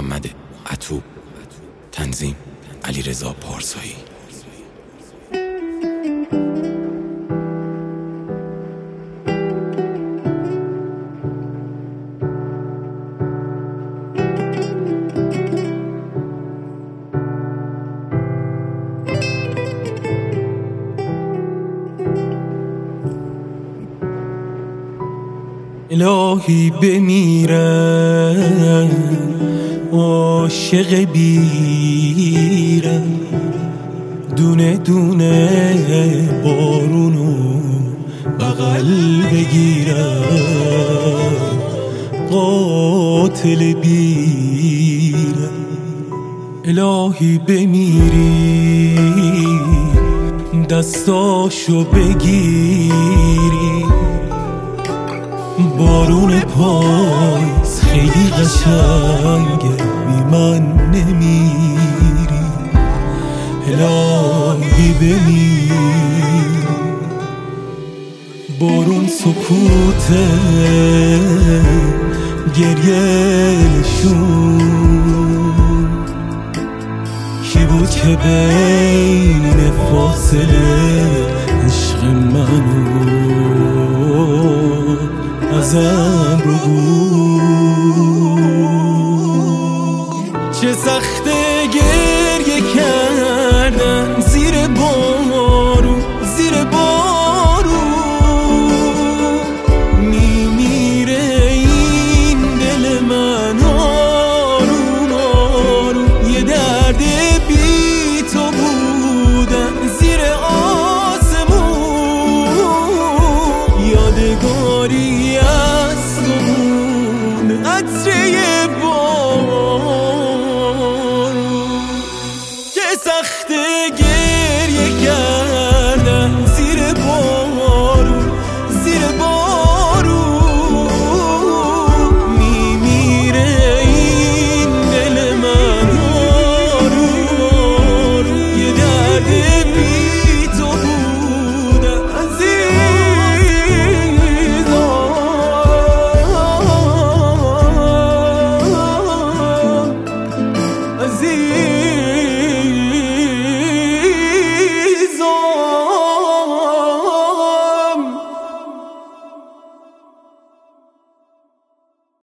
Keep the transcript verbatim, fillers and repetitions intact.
محمد عطوب. تنظیم علیرضا پارسایی. الهی بمیرم عاشق بیرم، دونه دونه بارونو بغل بگیرم، قاتل بیرم. الهی بمیری دستاشو بگیری، بارون پاییز خیلی قشنگه بی من نمیری. الهی بمیر، بارون سکوته گریه نشون، کی بود که بین فاصله عشق منو ازم رو بود. چه سخته گریه کردن زیر بارون، زیر بارون میمیره این دل من آروم آروم. یه درد بی تو بودن زیر آسمون، یادگاری عطره بارون. چه سخته گریه کردن زیر بارون، زیر بارون میمیره این دل من آروم آروم. یه درد بی تو بودن عزیزم،